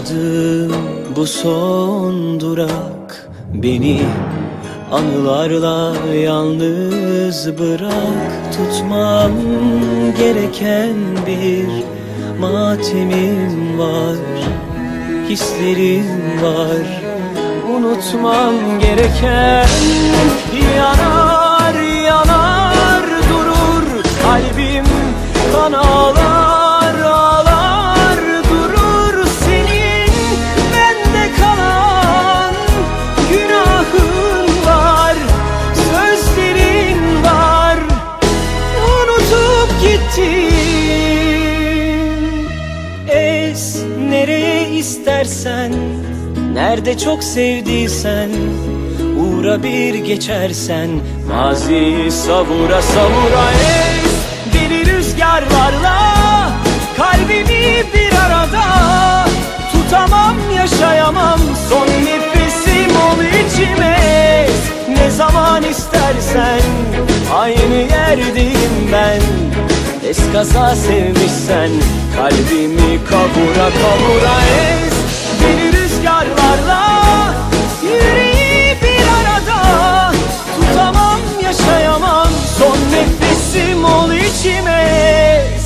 Anladım, bu son durak. Beni anılarla yalnız bırak. Tutmam gereken bir matemim var, hislerim var. Unutmam gereken, yanar yanar durur kalbim, kan ağlar ağlar durur. Senin bende kalan günahın var, sözlerin var, unutup gittin. Ez nereye istersen, nerede çok sevdiysen, uğra bir geçersen. Maziyi savura savura ez deli rüzgarlarla kalbimi bir arada. Tutamam, yaşayamam, son nefesim ol içime. Ne zaman istersen aynı yerdeyim ben. Eskaza sevmişsen kalbimi kavura kavura ez deli rüzgarlarla yüreği bir arada. Tutamam, yaşayamam, son nefesim ol içime.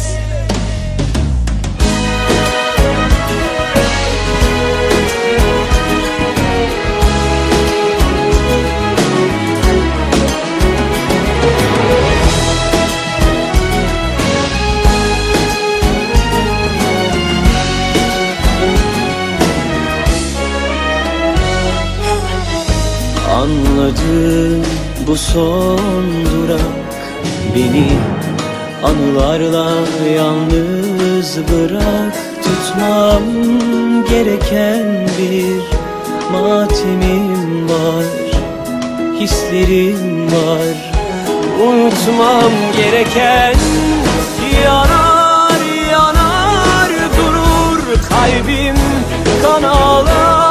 Anladım, bu son durak. Beni anılarla yalnız bırak. Tutmam gereken bir matemim var, hislerim var. Unutmam gereken, yanar yanar durur kalbim, kan ağlar.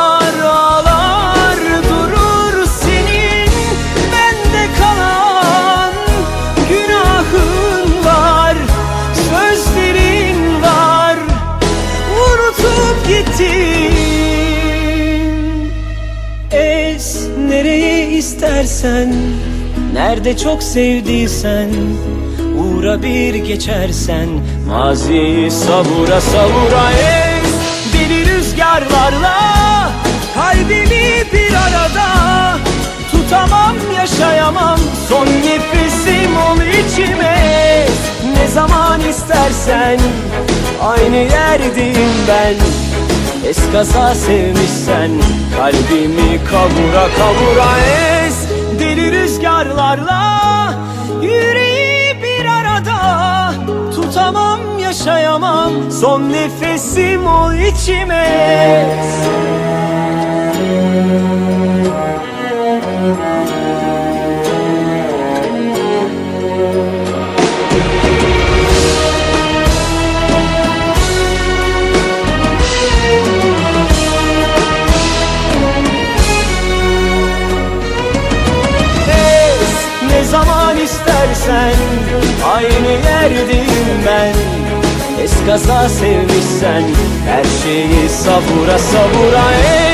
Ez nereye istersen, nerede çok sevdiysen, uğra bir geçersen. Maziyi savura savura ez deli rüzgarlarla kalbimi bir arada. Tutamam, yaşayamam, son nefesim ol içime. Ne zaman istersen aynı yerdeyim ben. Eskaza sevmişsen kalbimi kavura kavura ez deli rüzgarlarla yüreği bir arada. Tutamam, yaşayamam, son nefesim ol içime. Ne zaman istersen aynı yerdeyim ben. Eskaza sevmişsen her şeyi savura savura